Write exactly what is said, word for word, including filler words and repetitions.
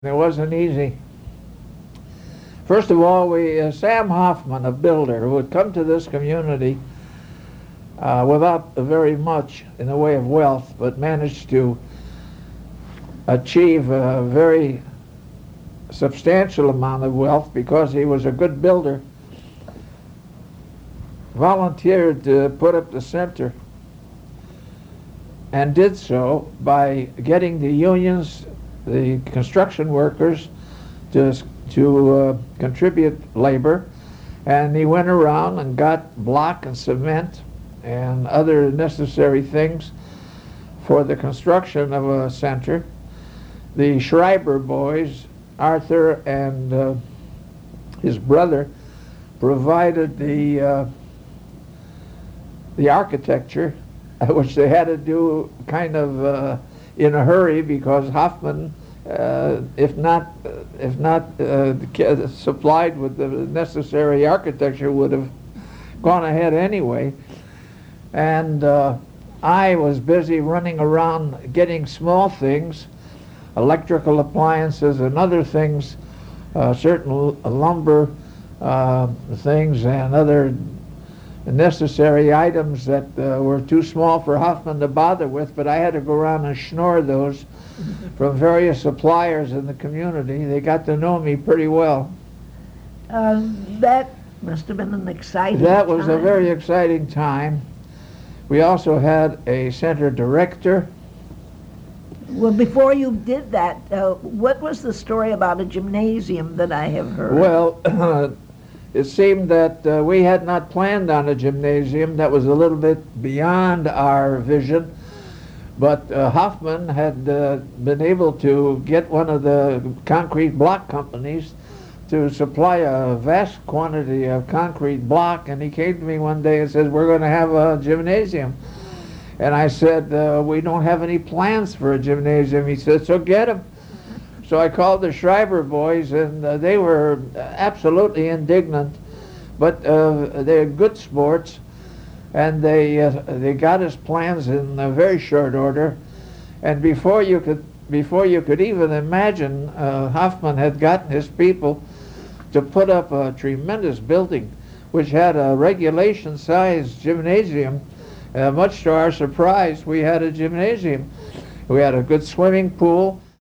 It wasn't easy. First of all, we uh, Sam Hoffman, a builder, who had come to this community uh, without very much in the way of wealth, but managed to achieve a very substantial amount of wealth because he was a good builder, volunteered to put up the center and did so by getting the unions, the construction workers, to, to uh, contribute labor. And he went around and got block and cement and other necessary things for the construction of a center. The Schreiber boys, Arthur and uh, his brother, provided the uh, the architecture, which they had to do kind of uh, in a hurry because Hoffman, uh, if not if not uh, supplied with the necessary architecture, would have gone ahead anyway. And uh, I was busy running around getting small things, electrical appliances and other things, uh, certain lumber uh, things and other necessary items that uh, were too small for Hoffman to bother with, but I had to go around and schnorr those from various suppliers in the community. They got to know me pretty well. Uh, that must have been an exciting That was time. a very exciting time. We also had a center director. Well, before you did that, uh, what was the story about a gymnasium that I have heard? Well, it seemed that uh, we had not planned on a gymnasium. That was a little bit beyond our vision. But uh, Hoffman had uh, been able to get one of the concrete block companies to supply a vast quantity of concrete block, and he came to me one day and said, "We're going to have a gymnasium." And I said, uh, "We don't have any plans for a gymnasium." He said, "So get them." So I called the Schreiber boys, and uh, they were absolutely indignant, but uh, they're good sports, and they uh, they got us plans in a very short order. And before you could before you could even imagine, uh, Hoffman had gotten his people to put up a tremendous building, which had a regulation-sized gymnasium. Uh, much to our surprise, we had a gymnasium. We had a good swimming pool.